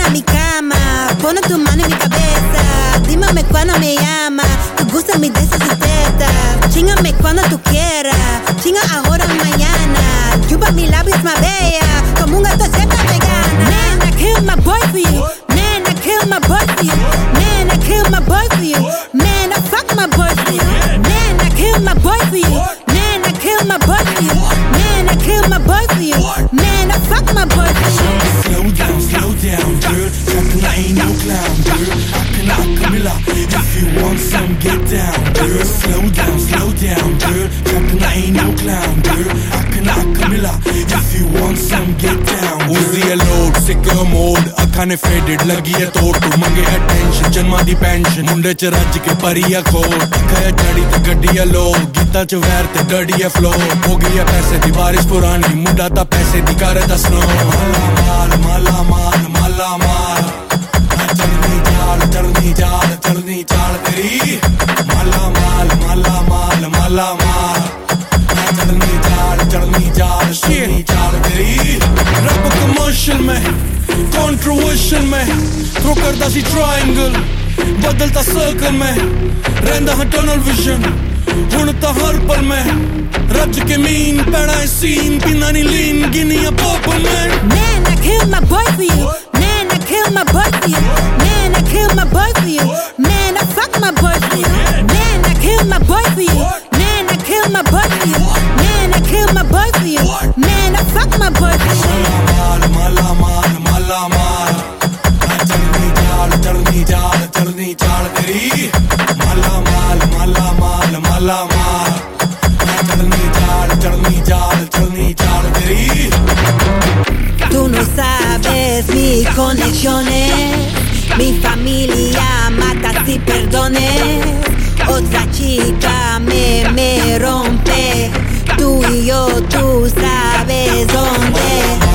a mi cama, pone tu mano en mi cabeza. Dímame cuando me llama, tú gústame de esas tetas. Chíngame cuando tú quieras, chinga ahora o mañana. Chupa mis labios más bella, como un gato seca vegana. Man, I kill my boy for you. Man, I kill my boy for you. Man, I kill my boy for you. Man, I fuck my boy for you. Man, I kill my boy for you. Man, I kill my boy for you. Man, I kill my boy for you. Man, I fuck my boy for you. Slow down, girl. Talking, I ain't no clown, girl. I can Camilla. If you want some, get down, girl. Slow down, girl. Talking, I ain't no clown, girl. I can Camilla. If you want some, get down. Uzi a load, sicker mode. Akhan faded, lagi hai tod. Tu mange attention, janma di pension. Munde ch raj ke pariya khod. Kaya chadi te gaddiya low. Geeta ch vair te dirty a flow. Ho gaya paise di barish purani. Munda ta paise di kar da snow. Mala mal. चढ़नी चाल तेरी माला माल चढ़नी चाल तेरी रब commercial में controversial में थ्रो करता सी ट्रायंगल बदलता सर्कल में रहंदा है टनल विजन हुण ता हर पल में रज के मीन पैड़ा है सीन पीना नी लीन गिनिया पर्पल में Man, I kill my boy for you. Man, I kill my boy for you. Man, I kill my boy for you. Man, I fuck my boy for you. Man, I kill my boy for you. Man, I kill my boy for you. Man, I kill my boy for you. Man, I fuck my boy for you. माला माल चढ़नी चाल तेरी माला माल चढ़नी चाल तेरी Tú no sabes mis conexiones, mi familia mata si perdones. Otra chica me rompe, tú y yo, tú sabes dónde.